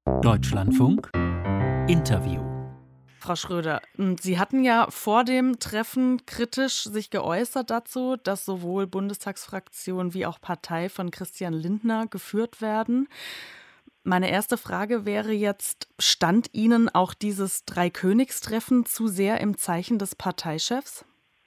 Deutschlandfunk Interview. Frau Schröder, Sie hatten ja vor dem Treffen kritisch sich geäußert dazu, dass sowohl Bundestagsfraktion wie auch Partei von Christian Lindner geführt werden. Meine erste Frage wäre jetzt, stand Ihnen auch dieses Dreikönigstreffen zu sehr im Zeichen des Parteichefs?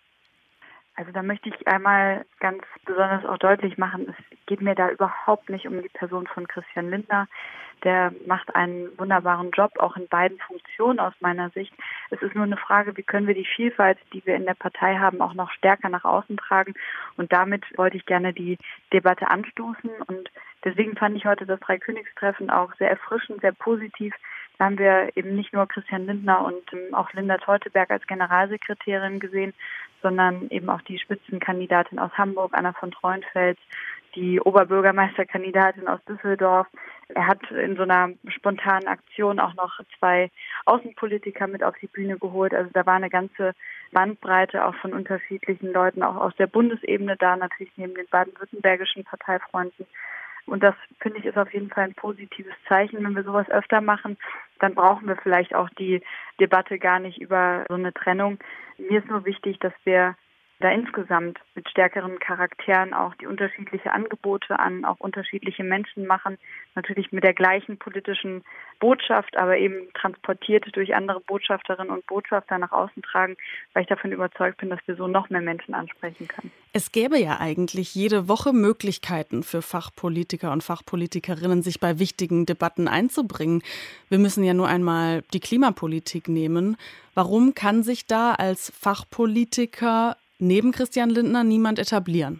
Also da möchte ich einmal ganz besonders auch deutlich machen, es geht mir da überhaupt nicht um die Person von Christian Lindner. Der macht einen wunderbaren Job, auch in beiden Funktionen aus meiner Sicht. Es ist nur eine Frage, wie können wir die Vielfalt, die wir in der Partei haben, auch noch stärker nach außen tragen. Und damit wollte ich gerne die Debatte anstoßen. Und deswegen fand ich heute das Dreikönigstreffen auch sehr erfrischend, sehr positiv. Da haben wir eben nicht nur Christian Lindner und auch Linda Teuteberg als Generalsekretärin gesehen, sondern eben auch die Spitzenkandidatin aus Hamburg, Anna von Treuenfels, die Oberbürgermeisterkandidatin aus Düsseldorf. Er hat in so einer spontanen Aktion auch noch 2 Außenpolitiker mit auf die Bühne geholt. Also da war eine ganze Bandbreite auch von unterschiedlichen Leuten, auch aus der Bundesebene da, natürlich neben den baden-württembergischen Parteifreunden. Und das, finde ich, ist auf jeden Fall ein positives Zeichen. Wenn wir sowas öfter machen, dann brauchen wir vielleicht auch die Debatte gar nicht über so eine Trennung. Mir ist nur wichtig, dass wir da insgesamt mit stärkeren Charakteren auch die unterschiedliche Angebote an auch unterschiedliche Menschen machen. Natürlich mit der gleichen politischen Botschaft, aber eben transportiert durch andere Botschafterinnen und Botschafter nach außen tragen, weil ich davon überzeugt bin, dass wir so noch mehr Menschen ansprechen können. Es gäbe ja eigentlich jede Woche Möglichkeiten für Fachpolitiker und Fachpolitikerinnen, sich bei wichtigen Debatten einzubringen. Wir müssen ja nur einmal die Klimapolitik nehmen. Warum kann sich da als Fachpolitiker neben Christian Lindner niemand etablieren?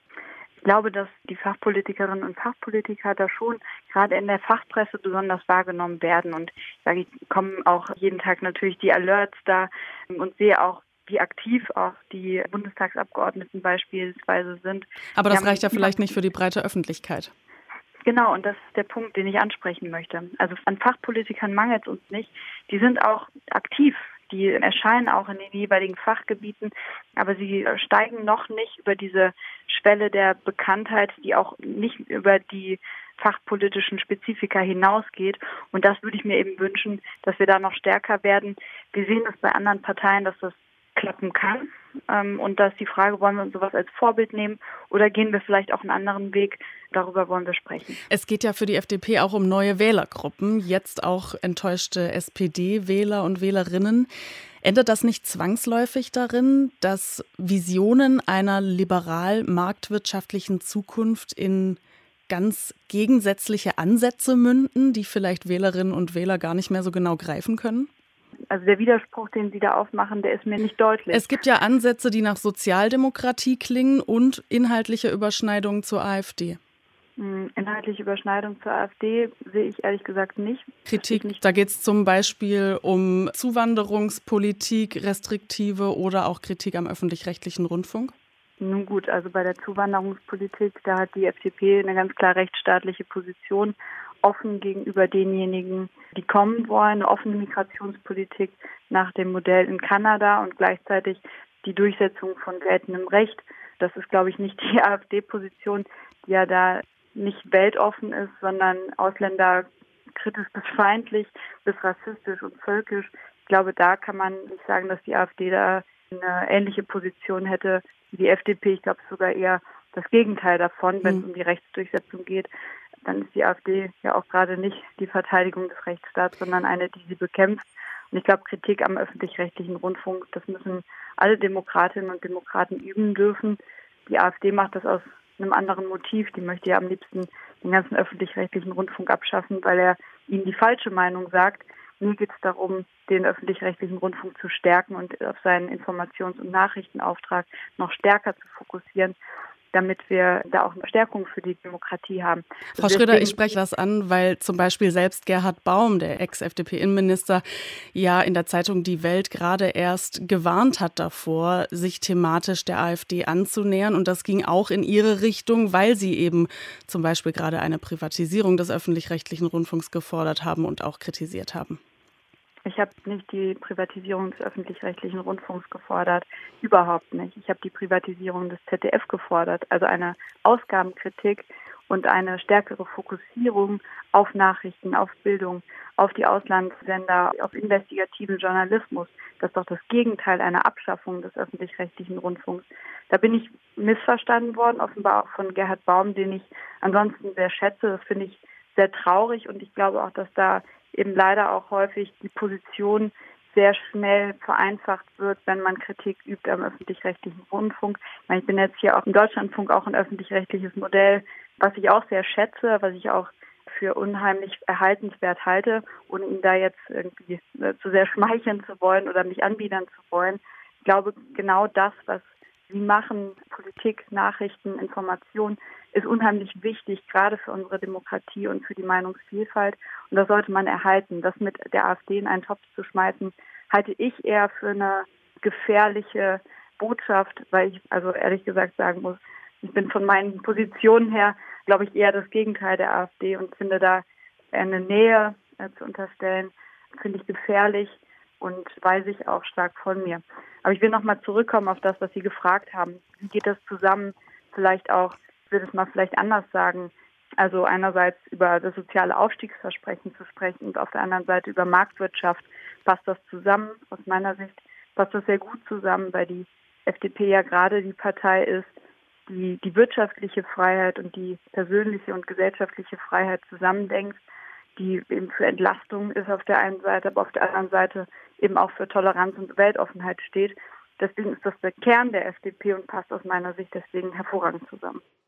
Ich glaube, dass die Fachpolitikerinnen und Fachpolitiker da schon gerade in der Fachpresse besonders wahrgenommen werden. Und ich kommen auch jeden Tag natürlich die Alerts da und sehe auch, wie aktiv auch die Bundestagsabgeordneten beispielsweise sind. Aber das reicht ja vielleicht nicht für die breite Öffentlichkeit. Genau, und das ist der Punkt, den ich ansprechen möchte. Also an Fachpolitikern mangelt es uns nicht. Die sind auch aktiv. Die erscheinen auch in den jeweiligen Fachgebieten, aber sie steigen noch nicht über diese Schwelle der Bekanntheit, die auch nicht über die fachpolitischen Spezifika hinausgeht. Und das würde ich mir eben wünschen, dass wir da noch stärker werden. Wir sehen es bei anderen Parteien, dass das klappen kann. Und da ist die Frage, wollen wir uns sowas als Vorbild nehmen oder gehen wir vielleicht auch einen anderen Weg? Darüber wollen wir sprechen. Es geht ja für die FDP auch um neue Wählergruppen, jetzt auch enttäuschte SPD-Wähler und Wählerinnen. Endet das nicht zwangsläufig darin, dass Visionen einer liberal-marktwirtschaftlichen Zukunft in ganz gegensätzliche Ansätze münden, die vielleicht Wählerinnen und Wähler gar nicht mehr so genau greifen können? Also der Widerspruch, den Sie da aufmachen, der ist mir nicht deutlich. Es gibt ja Ansätze, die nach Sozialdemokratie klingen und inhaltliche Überschneidungen zur AfD. Inhaltliche Überschneidung zur AfD sehe ich ehrlich gesagt nicht. Kritik, da geht es zum Beispiel um Zuwanderungspolitik, restriktive oder auch Kritik am öffentlich-rechtlichen Rundfunk? Nun gut, also bei der Zuwanderungspolitik, da hat die FDP eine ganz klar rechtsstaatliche Position, offen gegenüber denjenigen, die kommen wollen, eine offene Migrationspolitik nach dem Modell in Kanada und gleichzeitig die Durchsetzung von geltendem Recht. Das ist, glaube ich, nicht die AfD-Position, die ja da nicht weltoffen ist, sondern ausländerkritisch bis feindlich, bis rassistisch und völkisch. Ich glaube, da kann man nicht sagen, dass die AfD da eine ähnliche Position hätte wie die FDP. Ich glaube sogar eher das Gegenteil davon, wenn es um die Rechtsdurchsetzung geht. Dann ist die AfD ja auch gerade nicht die Verteidigung des Rechtsstaats, sondern eine, die sie bekämpft. Und ich glaube, Kritik am öffentlich-rechtlichen Rundfunk, das müssen alle Demokratinnen und Demokraten üben dürfen. Die AfD macht das aus einem anderen Motiv. Die möchte ja am liebsten den ganzen öffentlich-rechtlichen Rundfunk abschaffen, weil er ihnen die falsche Meinung sagt. Mir geht es darum, den öffentlich-rechtlichen Rundfunk zu stärken und auf seinen Informations- und Nachrichtenauftrag noch stärker zu fokussieren, damit wir da auch eine Stärkung für die Demokratie haben. Frau Schröder, ich spreche das an, weil zum Beispiel selbst Gerhard Baum, der Ex-FDP-Innenminister, ja in der Zeitung Die Welt gerade erst gewarnt hat davor, sich thematisch der AfD anzunähern. Und das ging auch in ihre Richtung, weil sie eben zum Beispiel gerade eine Privatisierung des öffentlich-rechtlichen Rundfunks gefordert haben und auch kritisiert haben. Ich habe nicht die Privatisierung des öffentlich-rechtlichen Rundfunks gefordert, überhaupt nicht. Ich habe die Privatisierung des ZDF gefordert, also eine Ausgabenkritik und eine stärkere Fokussierung auf Nachrichten, auf Bildung, auf die Auslandssender, auf investigativen Journalismus. Das ist doch das Gegenteil einer Abschaffung des öffentlich-rechtlichen Rundfunks. Da bin ich missverstanden worden, offenbar auch von Gerhard Baum, den ich ansonsten sehr schätze. Das finde ich sehr traurig und ich glaube auch, dass da eben leider auch häufig die Position sehr schnell vereinfacht wird, wenn man Kritik übt am öffentlich-rechtlichen Rundfunk. Ich bin jetzt hier auch im Deutschlandfunk auch ein öffentlich-rechtliches Modell, was ich auch sehr schätze, was ich auch für unheimlich erhaltenswert halte, ohne Ihnen da jetzt irgendwie zu sehr schmeicheln zu wollen oder mich anbiedern zu wollen. Ich glaube, genau das, was Sie machen, Politik, Nachrichten, Information, ist unheimlich wichtig, gerade für unsere Demokratie und für die Meinungsvielfalt. Und das sollte man erhalten. Das mit der AfD in einen Topf zu schmeißen, halte ich eher für eine gefährliche Botschaft, weil ich also ehrlich gesagt sagen muss, ich bin von meinen Positionen her, glaube ich, eher das Gegenteil der AfD und finde da eine Nähe zu unterstellen, finde ich gefährlich und weise ich auch stark von mir. Aber ich will nochmal zurückkommen auf das, was Sie gefragt haben. Wie geht das zusammen? Vielleicht auch, ich will es mal vielleicht anders sagen, also einerseits über das soziale Aufstiegsversprechen zu sprechen und auf der anderen Seite über Marktwirtschaft. Passt das zusammen? Aus meiner Sicht passt das sehr gut zusammen, weil die FDP ja gerade die Partei ist, die die wirtschaftliche Freiheit und die persönliche und gesellschaftliche Freiheit zusammendenkt, die eben für Entlastung ist auf der einen Seite, aber auf der anderen Seite eben auch für Toleranz und Weltoffenheit steht. Deswegen ist das der Kern der FDP und passt aus meiner Sicht deswegen hervorragend zusammen.